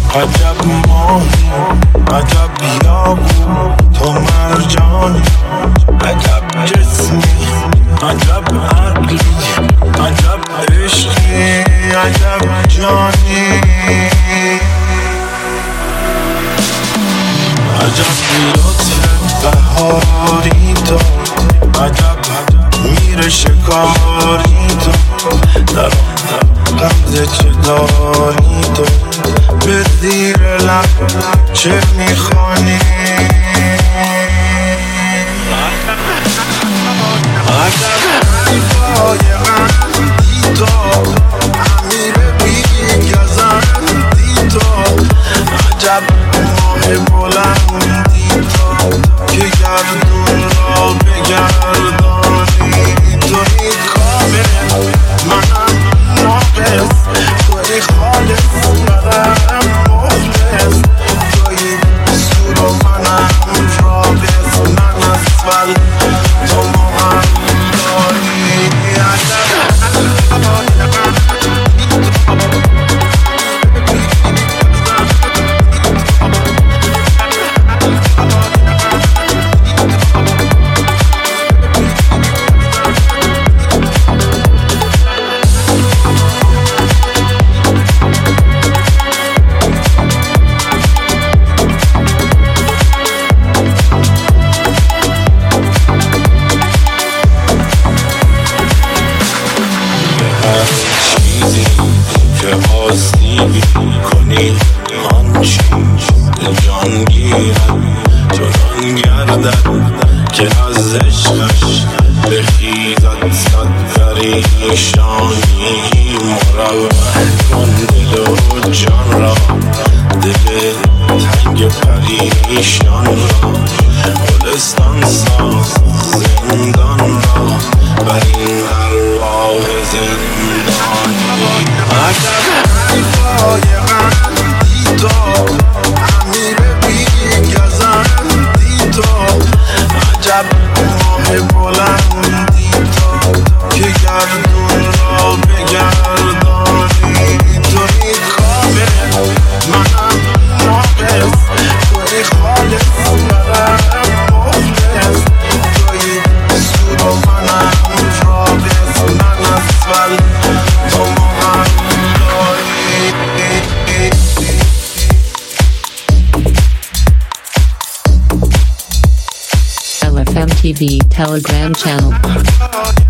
عجب ماهی عجب بیابون تو مرجانی عجب جسمی عجب عقلی عجب عشقی عجب جانی عجب لطف بهاری تو عجب میره شکاری تو در آن غمزه چه داری تو به زیر لب چه میخوانی عجب حریفای غندی تو امیر بیگزندی تو عجب ماه بلندی تو که گردون را بگردانی توی کامل منم ناقص توی خالص منم مخلص توی سور و منم رابط من اسفل تو مهم داری آسیبی کنی آن چیز جان گیرد چنان گردد که از عشقش بخیزد صد پریشانی مروح کن دل و جان را دل تنگ پریشان را گلستان ساز زندان را بر این ارواح زندانی عجب حریفای غندی تو امیر بیگزندی تو عجب ماه بلندی تو که گردون را بگردانی توی کامل منم ناقص توی خالص منم مخلص توی سور و منم رابط من اسفل تو مهم LFMTV Telegram channel.